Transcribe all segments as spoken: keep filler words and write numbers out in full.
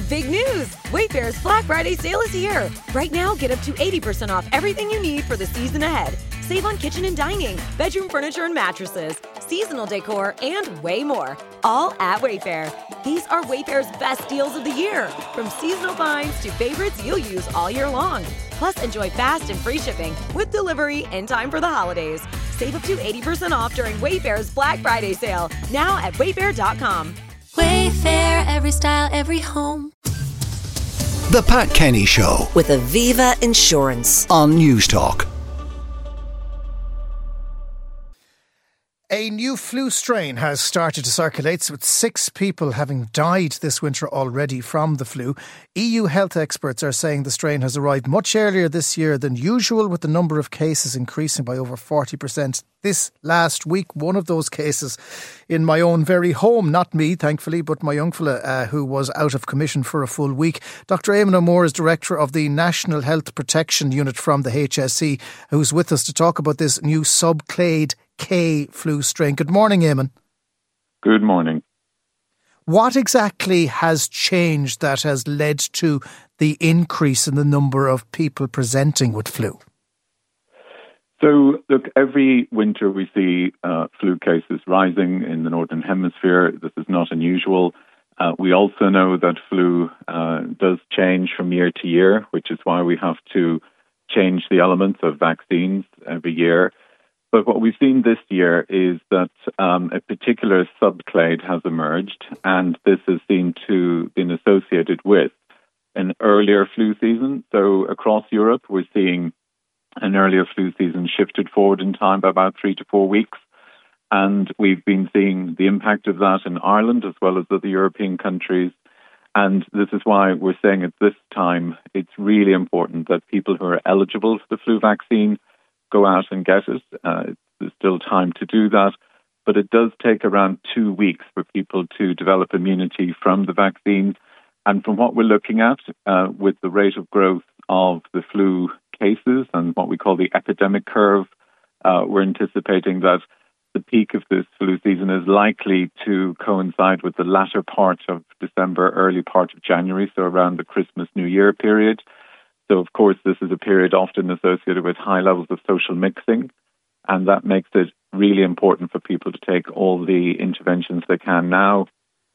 Big news! Wayfair's Black Friday sale is here. Right now, get up to eighty percent off everything you need for the season ahead. Save on kitchen and dining, bedroom furniture and mattresses, seasonal decor, and way more. All at Wayfair. These are Wayfair's best deals of the year. From seasonal finds to favorites you'll use all year long. Plus, enjoy fast and free shipping with delivery in time for the holidays. Save up to eighty percent off during Wayfair's Black Friday sale. Now at wayfair dot com. Wayfair, every style, every home. The Pat Kenny Show with Aviva Insurance on News Talk. A new flu strain has started to circulate, with six people having died this winter already from the flu. E U health experts are saying the strain has arrived much earlier this year than usual, with the number of cases increasing by over forty percent this last week. One of those cases in my own very home, not me, thankfully, but my young fella uh, who was out of commission for a full week. Doctor Eamon O'Moore is Director of the National Health Protection Unit from the H S E, who's with us to talk about this new subclade K flu strain. Good morning, Eamon. Good morning. What exactly has changed that has led to the increase in the number of people presenting with flu? So, look, every winter we see uh, flu cases rising in the Northern Hemisphere. This is not unusual. Uh, we also know that flu uh, does change from year to year, which is why we have to change the elements of vaccines every year. But what we've seen this year is that um, a particular subclade has emerged, and this has been to been associated with an earlier flu season. So across Europe, we're seeing an earlier flu season shifted forward in time by about three to four weeks. And we've been seeing the impact of that in Ireland as well as other European countries. And this is why we're saying at this time it's really important that people who are eligible for the flu vaccine go out and get it. Uh, there's still time to do that, but it does take around two weeks for people to develop immunity from the vaccine. And from what we're looking at, uh, with the rate of growth of the flu cases and what we call the epidemic curve, uh, we're anticipating that the peak of this flu season is likely to coincide with the latter part of December, early part of January, so around the Christmas, New Year period. So, of course, this is a period often associated with high levels of social mixing, and that makes it really important for people to take all the interventions they can now,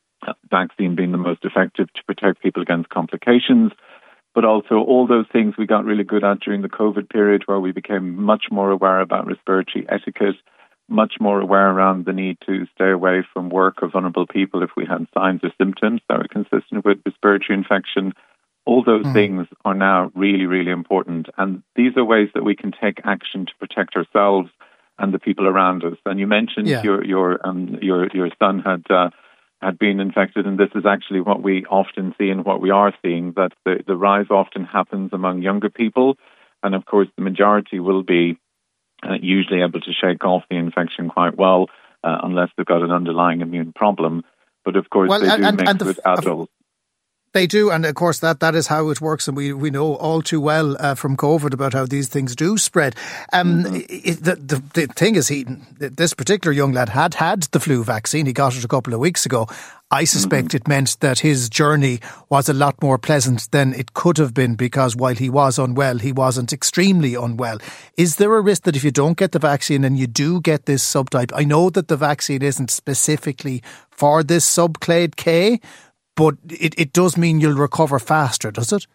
vaccine being the most effective to protect people against complications, but also all those things we got really good at during the COVID period, where we became much more aware about respiratory etiquette, much more aware around the need to stay away from work of vulnerable people if we had signs or symptoms that were consistent with respiratory infection. All those mm. things are now really, really important. And these are ways that we can take action to protect ourselves and the people around us. And you mentioned yeah. your your um, your your son had uh, had been infected, and this is actually what we often see and what we are seeing, that the, the rise often happens among younger people. And of course, the majority will be uh, usually able to shake off the infection quite well, uh, unless they've got an underlying immune problem. But of course, well, they and, do and, mix and the, with adults. They do, and of course that, that is how it works, and we, we know all too well uh, from COVID about how these things do spread. Um, mm-hmm. it, the, the the thing is, he this particular young lad had had the flu vaccine. He got it a couple of weeks ago. I suspect mm-hmm. it meant that his journey was a lot more pleasant than it could have been, because while he was unwell, he wasn't extremely unwell. Is there a risk that if you don't get the vaccine and you do get this subtype, I know that the vaccine isn't specifically for this subclade K, but it, it does mean you'll recover faster, does it?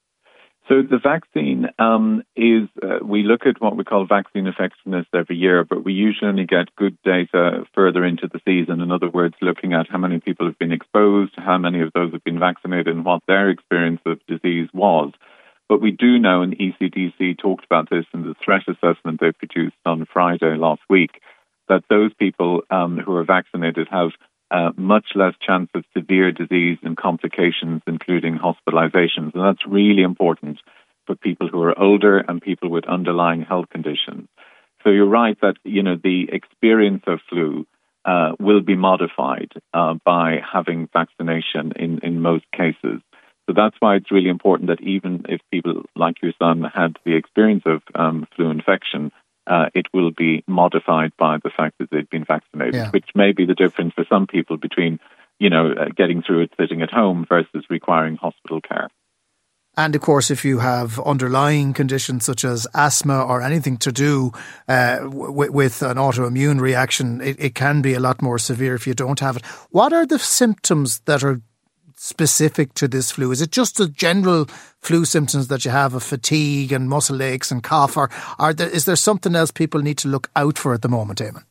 So the vaccine um, is, uh, we look at what we call vaccine effectiveness every year, but we usually only get good data further into the season. In other words, looking at how many people have been exposed, how many of those have been vaccinated, and what their experience of disease was. But we do know, and E C D C talked about this in the threat assessment they produced on Friday last week, that those people um, who are vaccinated have Uh, much less chance of severe disease and complications, including hospitalizations. And that's really important for people who are older and people with underlying health conditions. So you're right that, you know, the experience of flu uh, will be modified uh, by having vaccination in, in most cases. So that's why it's really important that even if people like your son had the experience of um, flu infection, Uh, it will be modified by the fact that they've been vaccinated, yeah. which may be the difference for some people between you know, uh, getting through it sitting at home versus requiring hospital care. And of course, if you have underlying conditions such as asthma or anything to do uh, w- with an autoimmune reaction, it, it can be a lot more severe if you don't have it. What are the symptoms that are specific to this flu? Is it just the general flu symptoms that you have of fatigue and muscle aches and cough, or are there, is there something else people need to look out for at the moment, Eamon?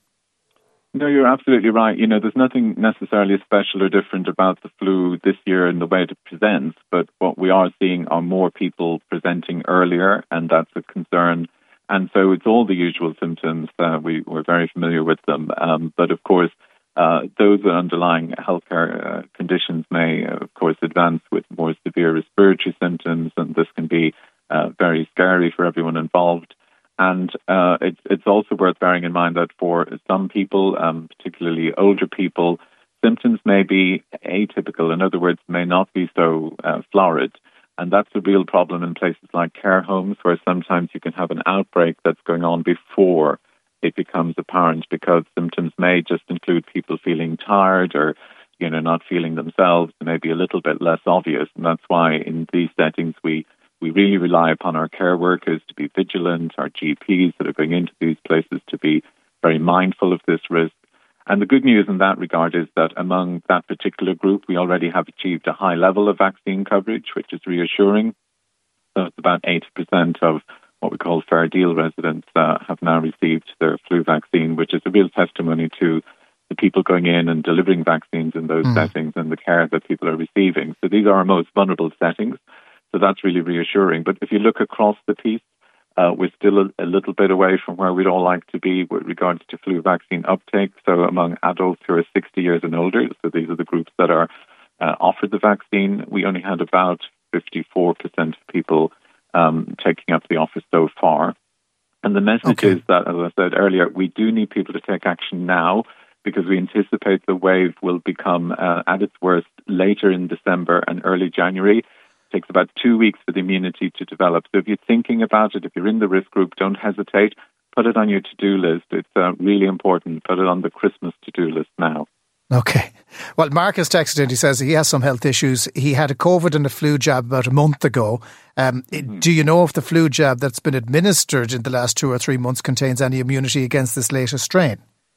No, you're absolutely right. You know, there's nothing necessarily special or different about the flu this year in the way it presents, but what we are seeing are more people presenting earlier, and that's a concern. And so it's all the usual symptoms. Uh, we, we're very familiar with them. Um, but of course, uh, those underlying healthcare uh, conditions may, uh, of course, advance with more severe respiratory symptoms, and this can be uh, very scary for everyone involved. And uh, it's, it's also worth bearing in mind that for some people, um, particularly older people, symptoms may be atypical. In other words, may not be so uh, florid. And that's a real problem in places like care homes, where sometimes you can have an outbreak that's going on before it becomes apparent, because symptoms may just include people feeling tired or, you know, not feeling themselves, maybe a little bit less obvious. And that's why in these settings we We really rely upon our care workers to be vigilant, our G Ps that are going into these places to be very mindful of this risk. And the good news in that regard is that among that particular group, we already have achieved a high level of vaccine coverage, which is reassuring. So it's about eighty percent of what we call fair deal residents uh, have now received their flu vaccine, which is a real testimony to the people going in and delivering vaccines in those mm. settings and the care that people are receiving. So these are our most vulnerable settings. So that's really reassuring. But if you look across the piece, uh, we're still a, a little bit away from where we'd all like to be with regards to flu vaccine uptake. So among adults who are sixty years and older, so these are the groups that are uh, offered the vaccine, we only had about fifty-four percent of people um, taking up the offer so far. And the message okay. is that, as I said earlier, we do need people to take action now, because we anticipate the wave will become uh, at its worst later in December and early January. It takes about two weeks for the immunity to develop. So if you're thinking about it, if you're in the risk group, don't hesitate. Put it on your to-do list. It's uh, really important. Put it on the Christmas to-do list now. Okay. Well, Mark has texted in. He says he has some health issues. He had a COVID and a flu jab about a month ago. Um, mm-hmm. Do you know if the flu jab that's been administered in the last two or three months contains any immunity against this latest strain?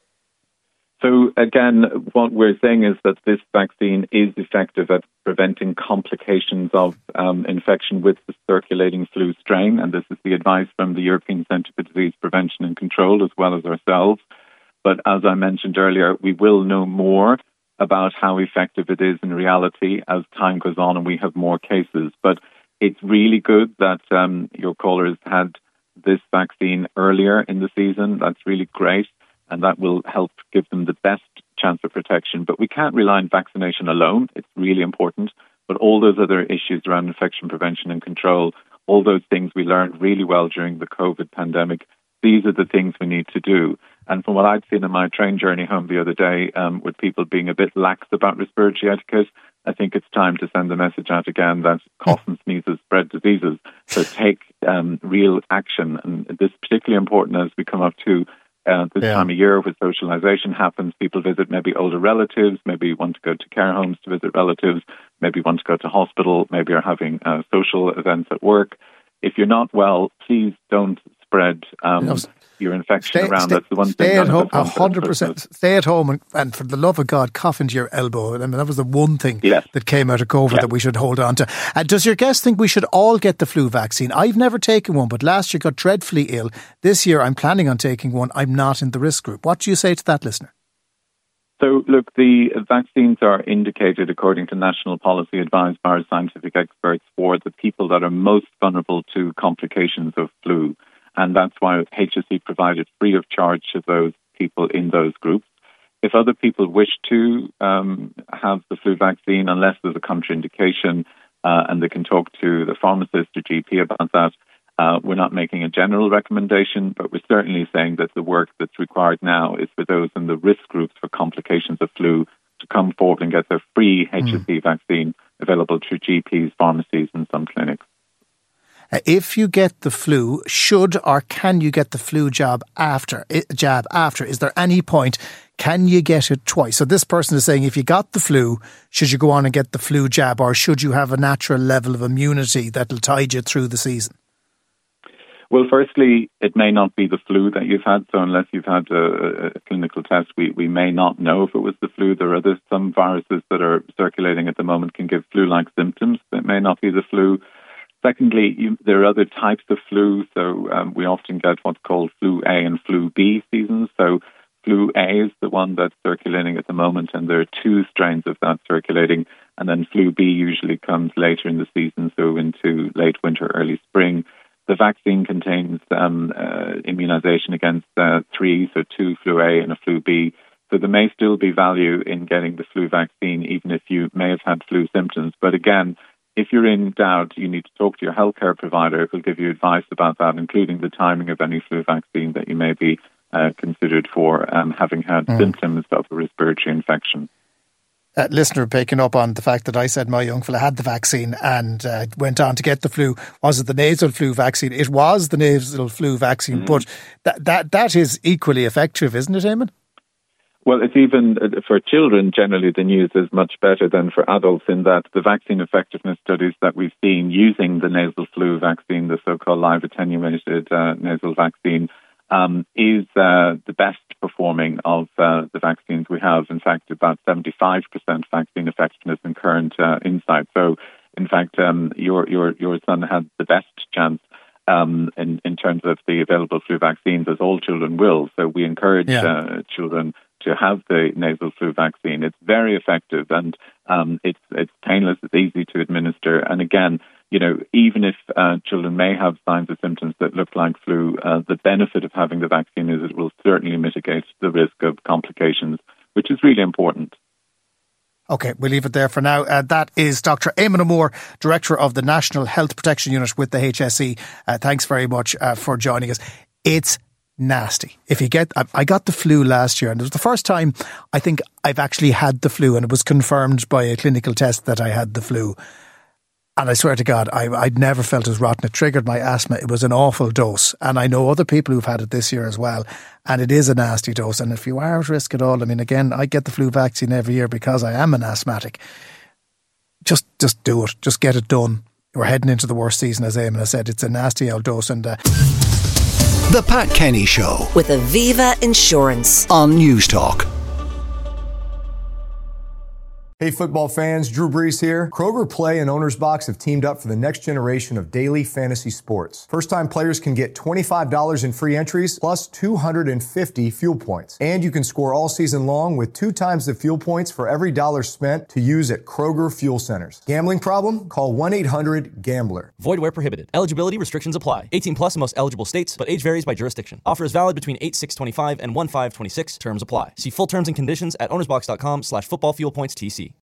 So again, what we're saying is that this vaccine is effective at preventing complications of um, infection with the circulating flu strain. And this is the advice from the European Centre for Disease Prevention and Control, as well as ourselves. But as I mentioned earlier, we will know more about how effective it is in reality as time goes on and we have more cases. But it's really good that um, your callers had this vaccine earlier in the season. That's really great. And that will help give them the best chance of protection. But we can't rely on vaccination alone. It's really important. But all those other issues around infection prevention and control, all those things we learned really well during the COVID pandemic, these are the things we need to do. And from what I'd seen in my train journey home the other day, um, with people being a bit lax about respiratory etiquette, I think it's time to send the message out again that coughs and sneezes spread diseases. So take um, real action. And this is particularly important as we come up to Uh, this yeah. time of year where socialization happens. People visit maybe older relatives, maybe want to go to care homes to visit relatives, maybe want to go to hospital, maybe are having uh, social events at work. If you're not well, please don't spread um, no, your infection stay, around. Stay, That's the one stay thing. At home, one hundred percent. Stay at home and, and for the love of God, cough into your elbow. I mean, that was the one thing yes. that came out of COVID yes. that we should hold on to. Uh, does your guest think we should all get the flu vaccine? I've never taken one, but last year got dreadfully ill. This year I'm planning on taking one. I'm not in the risk group. What do you say to that, listener? So, look, the vaccines are indicated according to national policy advised by our scientific experts for the people that are most vulnerable to complications of flu. And that's why H S E provided free of charge to those people in those groups. If other people wish to um, have the flu vaccine, unless there's a contraindication uh, and they can talk to the pharmacist or G P about that, uh, we're not making a general recommendation, but we're certainly saying that the work that's required now is for those in the risk groups for complications of flu to come forward and get their free H S E mm. vaccine available through G Ps, pharmacies and some clinics. Uh, if you get the flu, should or can you get the flu jab after? Jab after? Is there any point can you get it twice? So this person is saying, if you got the flu, should you go on and get the flu jab, or should you have a natural level of immunity that'll tide you through the season? Well, firstly, it may not be the flu that you've had. So unless you've had a, a clinical test, we, we may not know if it was the flu. There are other, some viruses that are circulating at the moment can give flu-like symptoms. It may not be the flu. Secondly, you, there are other types of flu. So um, we often get what's called flu A and flu B seasons. So flu A is the one that's circulating at the moment, and there are two strains of that circulating. And then flu B usually comes later in the season, so into late winter, early spring. The vaccine contains um, uh, immunization against uh, three, so two flu A and a flu B. So there may still be value in getting the flu vaccine, even if you may have had flu symptoms. But again, if you're in doubt, you need to talk to your healthcare provider who'll give you advice about that, including the timing of any flu vaccine that you may be uh, considered for um, having had mm. symptoms of a respiratory infection. Uh, listener picking up on the fact that I said my young fella had the vaccine and uh, went on to get the flu. Was it the nasal flu vaccine? It was the nasal flu vaccine, mm. but that, that that is equally effective, isn't it, Eamon? Well, it's even, uh, for children, generally the news is much better than for adults, in that the vaccine effectiveness studies that we've seen using the nasal flu vaccine, the so-called live attenuated uh, nasal vaccine, Um, is uh, the best performing of uh, the vaccines we have. In fact, about seventy-five percent vaccine effectiveness in current uh, insight. So, in fact, um, your your your son had the best chance um, in in terms of the available flu vaccines, as all children will. So, we encourage yeah. uh, children to have the nasal flu vaccine. It's very effective, and um, it's it's painless. It's easy to administer, and again, you know, even if uh, children may have signs or symptoms that look like flu, uh, the benefit of having the vaccine is it will certainly mitigate the risk of complications, which is really important. OK, we'll leave it there for now. Uh, that is Doctor Eamon O'Moore, Director of the National Health Protection Unit with the H S E. Uh, thanks very much uh, for joining us. It's nasty. If you get, I, I got the flu last year, and it was the first time I think I've actually had the flu, and it was confirmed by a clinical test that I had the flu. And I swear to God, I, I'd never felt as rotten. It triggered my asthma. It was an awful dose. And I know other people who've had it this year as well. And it is a nasty dose. And if you are at risk at all, I mean, again, I get the flu vaccine every year because I am an asthmatic. Just just do it. Just get it done. We're heading into the worst season, as Eamon has said. It's a nasty old dose. And uh, The Pat Kenny Show with Aviva Insurance on News Talk. Hey football fans, Drew Brees here. Kroger Play and Owner's Box have teamed up for the next generation of daily fantasy sports. First-time players can get twenty-five dollars in free entries plus two hundred fifty fuel points. And you can score all season long with two times the fuel points for every dollar spent to use at Kroger Fuel Centers. Gambling problem? Call one eight hundred gambler. Void where prohibited. Eligibility restrictions apply. eighteen plus in most eligible states, but age varies by jurisdiction. Offer is valid between eight six twenty-five and one five twenty-six. Terms apply. See full terms and conditions at ownersbox.com slash football fuel points TC.